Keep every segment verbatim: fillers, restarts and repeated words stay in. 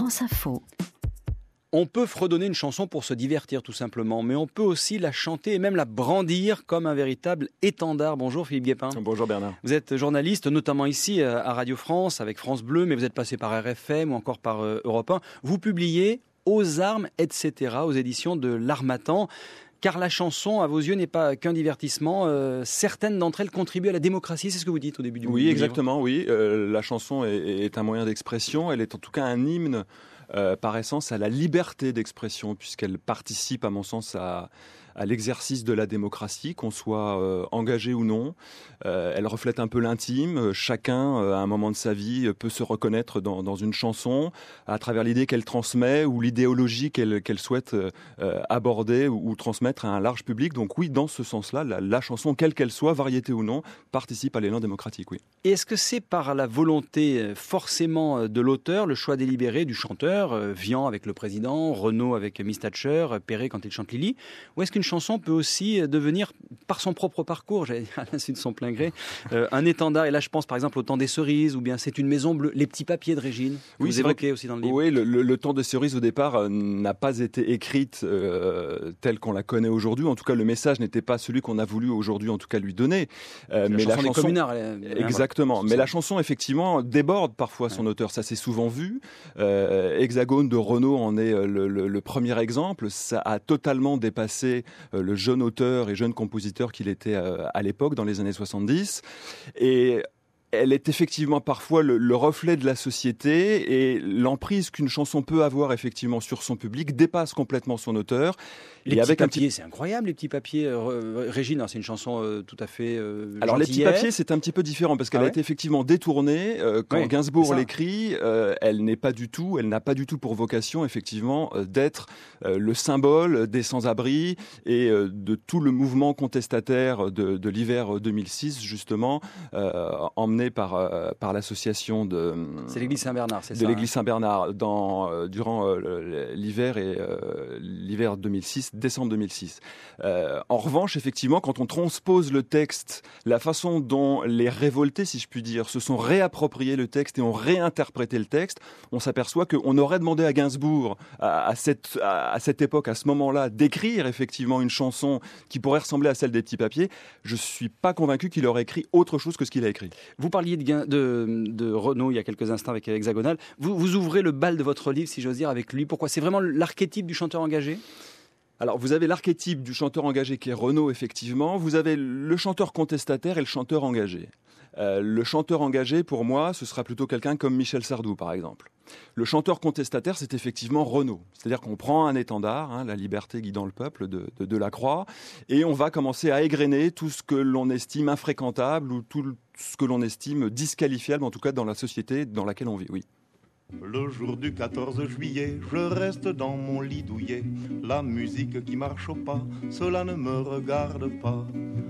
France Info. On peut fredonner une chanson pour se divertir tout simplement, mais on peut aussi la chanter et même la brandir comme un véritable étendard. Bonjour Philippe Guépin. Bonjour Bernard. Vous êtes journaliste, notamment ici à Radio France, avec France Bleu, mais vous êtes passé par R F M ou encore par Europe un. Vous publiez Aux armes, et cetera aux éditions de l'Harmattan. Car la chanson, à vos yeux, n'est pas qu'un divertissement. Euh, certaines d'entre elles contribuent à la démocratie, c'est ce que vous dites au début du, oui, du livre. Oui, exactement, oui. Euh, la chanson est, est un moyen d'expression. Elle est en tout cas un hymne, euh, par essence, à la liberté d'expression, puisqu'elle participe, à mon sens, à, à l'exercice de la démocratie, qu'on soit euh, engagé ou non. Euh, elle reflète un peu l'intime. Chacun, euh, à un moment de sa vie, peut se reconnaître dans, dans une chanson à travers l'idée qu'elle transmet ou l'idéologie qu'elle, qu'elle souhaite euh, aborder ou, ou transmettre à un large public. Donc oui, dans ce sens-là, la, la chanson, quelle qu'elle soit, variété ou non, participe à l'élan démocratique, oui. Et est-ce que c'est par la volonté forcément de l'auteur, le choix délibéré du chanteur, euh, Vian avec le président, Renaud avec Miss Thatcher, Perret quand il chante Lily, ou est-ce qu'une chanson peut aussi devenir, par son propre parcours, j'allais dire à l'insu de son plein gré, euh, un étendard? Et là, je pense par exemple au Temps des cerises, ou bien C'est une maison bleue, les petits papiers de Régine, que oui, vous évoquez aussi dans le livre. Oui, le, le, le Temps des cerises au départ euh, n'a pas été écrite euh, telle qu'on la connaît aujourd'hui. En tout cas, le message n'était pas celui qu'on a voulu aujourd'hui, en tout cas, lui donner. Euh, la mais chanson la chanson, des communards, elle est... exactement. Mais la chanson, effectivement, déborde parfois ouais. son auteur. Ça s'est souvent vu. Euh, Hexagone de Renaud en est le, le, le premier exemple. Ça a totalement dépassé euh, le jeune auteur et jeune compositeur qu'il était euh, à l'époque, dans les années soixante-dix. Et elle est effectivement parfois le, le reflet de la société, et l'emprise qu'une chanson peut avoir effectivement sur son public dépasse complètement son auteur. Les et petits avec papiers, un petit... c'est incroyable les petits papiers. Euh, Régine, c'est une chanson euh, tout à fait euh, Alors les petits papiers, c'est un petit peu différent parce qu'elle ah ouais a été effectivement détournée. Euh, quand oui, Gainsbourg l'écrit, euh, elle n'est pas du tout, elle n'a pas du tout pour vocation effectivement euh, d'être euh, le symbole des sans-abri et euh, de tout le mouvement contestataire de, de l'hiver deux mille six justement, euh, emmené par euh, par l'association de. C'est l'église Saint-Bernard, c'est de ça. De l'église hein. Saint-Bernard dans euh, durant euh, l'hiver et euh, l'hiver deux mille six. Décembre deux mille six. Euh, en revanche, effectivement, quand on transpose le texte, la façon dont les révoltés, si je puis dire, se sont réappropriés le texte et ont réinterprété le texte, on s'aperçoit qu'on aurait demandé à Gainsbourg, à, à, cette, à, à cette époque, à ce moment-là, d'écrire effectivement une chanson qui pourrait ressembler à celle des petits papiers. Je ne suis pas convaincu qu'il aurait écrit autre chose que ce qu'il a écrit. Vous parliez de, de, de Renaud il y a quelques instants avec Hexagonal. Vous, vous ouvrez le bal de votre livre, si j'ose dire, avec lui. Pourquoi ? C'est vraiment l'archétype du chanteur engagé ? Alors, vous avez l'archétype du chanteur engagé qui est Renaud, effectivement. Vous avez le chanteur contestataire et le chanteur engagé. Euh, le chanteur engagé, pour moi, ce sera plutôt quelqu'un comme Michel Sardou, par exemple. Le chanteur contestataire, c'est effectivement Renaud. C'est-à-dire qu'on prend un étendard, hein, la liberté guidant le peuple de, de Delacroix, et on va commencer à égrener tout ce que l'on estime infréquentable ou tout ce que l'on estime disqualifiable, en tout cas dans la société dans laquelle on vit, oui. Le jour du quatorze juillet, je reste dans mon lit douillet. La musique qui marche au pas, cela ne me regarde pas.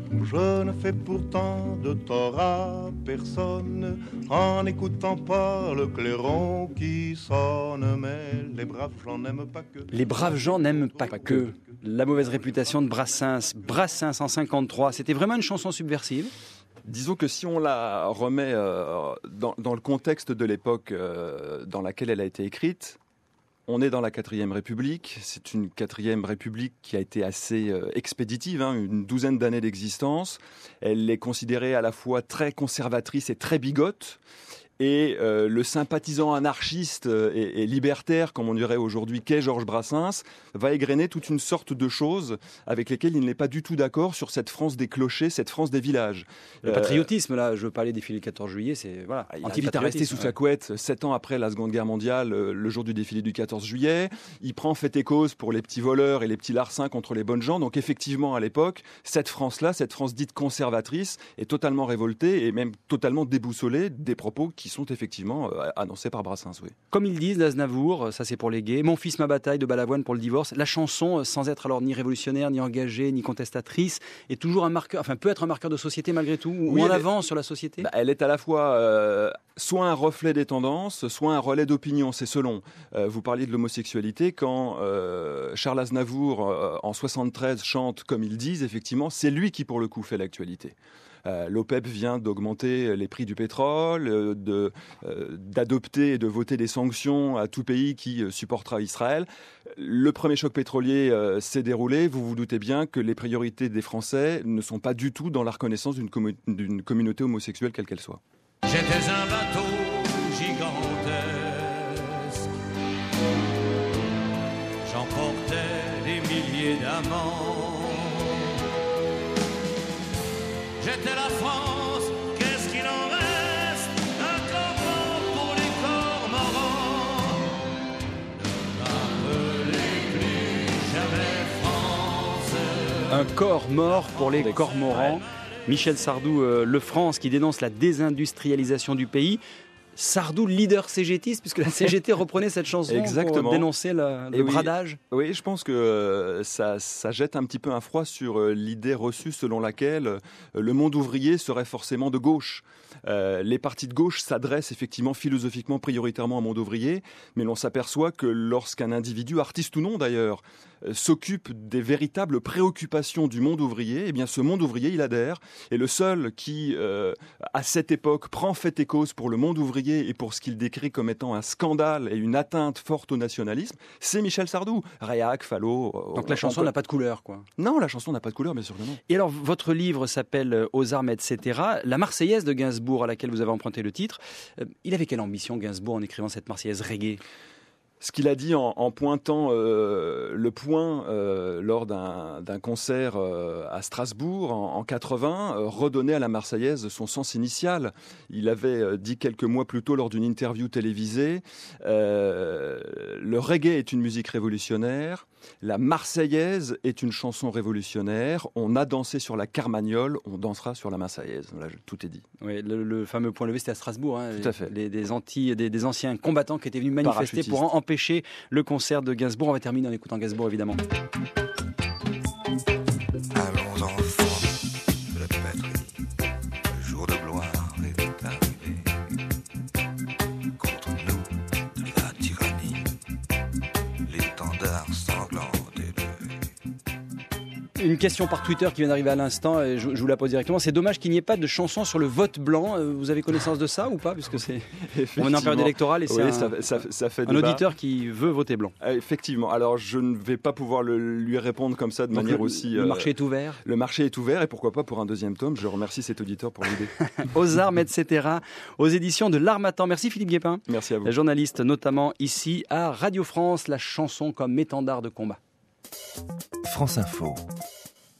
Je ne fais pourtant de tort à personne en n'écoutant pas le clairon qui sonne. Mais les braves gens n'aiment pas que... Les braves gens n'aiment pas que... La mauvaise réputation de Brassens. Brassens en cinquante-trois, c'était vraiment une chanson subversive ? Disons que si on la remet euh, dans, dans le contexte de l'époque euh, dans laquelle elle a été écrite, on est dans la quatrième République. C'est une quatrième République qui a été assez euh, expéditive, hein, une douzaine d'années d'existence. Elle est considérée à la fois très conservatrice et très bigote. Et euh, le sympathisant anarchiste et, et libertaire, comme on dirait aujourd'hui, qu'est Georges Brassens, va égrener toute une sorte de choses avec lesquelles il n'est pas du tout d'accord sur cette France des clochers, cette France des villages. Le euh, patriotisme, là, je veux parler des défilés du quatorze juillet, c'est voilà. Il est resté sous ouais. sa couette sept ans après la Seconde Guerre mondiale, le jour du défilé du quatorze juillet. Il prend fait et cause pour les petits voleurs et les petits larcins contre les bonnes gens. Donc effectivement, à l'époque, cette France-là, cette France dite conservatrice, est totalement révoltée et même totalement déboussolée des propos qui sont effectivement euh, annoncés par Brassens, oui. Comme ils disent d'Aznavour, ça c'est pour les gays, Mon fils, ma bataille de Balavoine pour le divorce, la chanson, sans être alors ni révolutionnaire, ni engagée, ni contestatrice, est toujours un marqueur, enfin peut être un marqueur de société malgré tout, ou oui, en avant est, sur la société. Bah, elle est à la fois euh, soit un reflet des tendances, soit un relais d'opinion, c'est selon. Euh, vous parliez de l'homosexualité, quand euh, Charles Aznavour, euh, en soixante-treize, chante Comme ils disent, effectivement, c'est lui qui pour le coup fait l'actualité. Euh, L'OPEP vient d'augmenter les prix du pétrole, euh, de, euh, d'adopter et de voter des sanctions à tout pays qui euh, supportera Israël. Le premier choc pétrolier euh, s'est déroulé. Vous vous doutez bien que les priorités des Français ne sont pas du tout dans la reconnaissance d'une, commu- d'une communauté homosexuelle, quelle qu'elle soit. J'étais un bateau gigantesque, j'emportais des milliers d'amants. J'étais la France, qu'est-ce qu'il en reste? Un corps pour les cormorans. Ne m'appelez plus jamais France. Un corps mort pour les cormorans. Michel Sardou, euh, le France, qui dénonce la désindustrialisation du pays. Sardou, leader cégétiste, puisque la C G T reprenait cette chanson Exactement. pour dénoncer la, le Et oui. bradage. Oui, je pense que euh, ça, ça jette un petit peu un froid sur euh, l'idée reçue selon laquelle euh, le monde ouvrier serait forcément de gauche. Euh, les partis de gauche s'adressent effectivement philosophiquement prioritairement au monde ouvrier, mais l'on s'aperçoit que lorsqu'un individu, artiste ou non d'ailleurs, euh, s'occupe des véritables préoccupations du monde ouvrier, eh bien ce monde ouvrier il adhère. Et le seul qui, euh, à cette époque, prend fait et cause pour le monde ouvrier et pour ce qu'il décrit comme étant un scandale et une atteinte forte au nationalisme, c'est Michel Sardou. Réac, Fallot. Donc la chanson n'a pas de couleur, quoi. Non, la chanson n'a pas de couleur, bien sûr que non. Et alors, votre livre s'appelle Aux armes, et cetera. La Marseillaise de Gainsbourg, à laquelle vous avez emprunté le titre. Euh, il avait quelle ambition, Gainsbourg, en écrivant cette Marseillaise reggae ? Ce qu'il a dit en, en pointant euh, le point euh, lors d'un, d'un concert euh, à Strasbourg en, en quatre-vingts euh, redonnait à la Marseillaise son sens initial. Il avait euh, dit quelques mois plus tôt lors d'une interview télévisée euh, le reggae est une musique révolutionnaire, la Marseillaise est une chanson révolutionnaire. On a dansé sur la Carmagnole, on dansera sur la Marseillaise. Là, tout est dit. Oui, le, le fameux point levé, c'était à Strasbourg. Hein, tout à fait. Les, des, anti, des, des anciens combattants qui étaient venus manifester pour en empêcher le concert de Gainsbourg. On va terminer en écoutant Gainsbourg, évidemment. Allons enfants de la patrie, le jour de gloire est arrivé. Contre nous, de la tyrannie, l'étendard sanglant élevé. Une question par Twitter qui vient d'arriver à l'instant, et je, je vous la pose directement. C'est dommage qu'il n'y ait pas de chanson sur le vote blanc. Vous avez connaissance de ça ou pas? Puisque c'est on est en période électorale et c'est oui, un, ça, ça, ça fait un débat. auditeur qui veut voter blanc. Effectivement. Alors, je ne vais pas pouvoir le, lui répondre comme ça de Donc manière le, aussi... Le euh, marché est ouvert. Le marché est ouvert et pourquoi pas pour un deuxième tome. Je remercie cet auditeur pour l'idée. Aux armes, et cetera. Aux éditions de L'Harmattan. Merci Philippe Guépin. Merci à vous. Journaliste notamment ici à Radio France, la chanson comme étendard de combat. France Info.